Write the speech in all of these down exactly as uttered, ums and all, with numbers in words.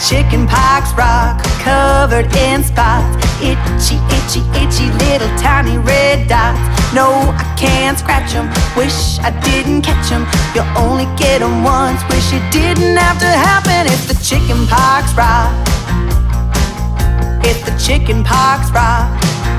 Chicken pox rock, covered in spots. Itchy, itchy, itchy little tiny red dots. No, I can't scratch them, wish I didn't catch them. You only get them once, wish it didn't have to happen. It's the chicken pox rock. It's the chicken pox rock.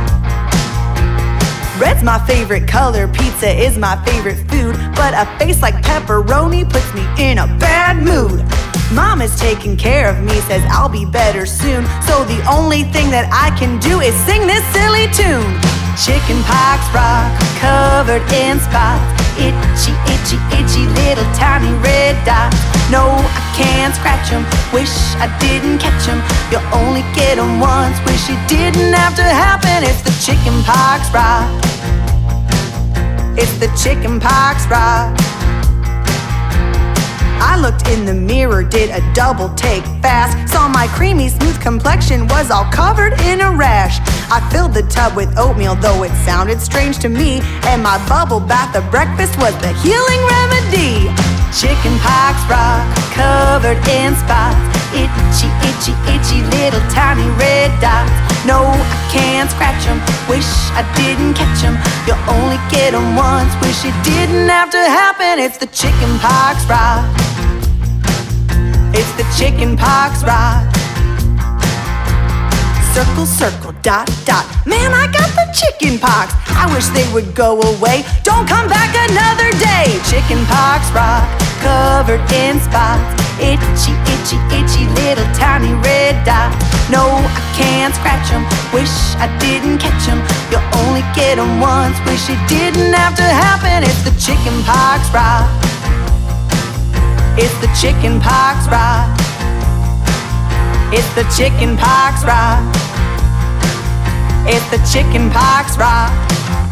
Red's my favorite color, pizza is my favorite food, but a face like pepperoni puts me in a bad mood. Mom is taking care of me, says I'll be better soon, so the only thing that I can do is sing this silly tune. Chicken pox rock, covered in spots. Itchy, itchy, itchy little tiny red dots. No, I can't scratch them, wish I didn't catch them. You only get them once, wish it didn't have to happen. It's the chicken pox rock. It's the chicken pox rock. I looked in the mirror, did a double take fast. Saw my creamy smooth complexion was all covered in a rash. I filled the tub with oatmeal, though it sounded strange to me, and my bubble bath of breakfast was the healing remedy. Chicken pox rock, covered in spots. Itchy, itchy, itchy little tiny red dots. No, I can't scratch them, wish I didn't catch them. You only get them once, wish it didn't have to happen. It's the chicken pox rock. It's the chicken pox rock. Circle, circle, dot, dot. Man, I got the chicken pox. I wish they would go away. Don't come back another day. Chicken pox rock, covered in spots. Itchy, itchy, itchy little tiny red dots. No, I can't scratch them, wish I didn't catch them. You only get them once, wish it didn't have to happen. It's the chicken pox rock. It's the chicken pox rock. It's the chicken pox rock. It's the chicken pox rock.